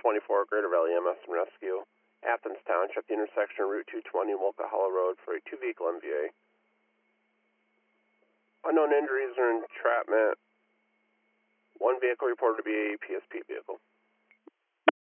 24, Greater Valley EMS and Rescue, Athens Township, the intersection of Route 220 and Wolcott Hollow Road for a 2-vehicle MVA. Unknown injuries or entrapment. 1 vehicle reported to be a PSP vehicle.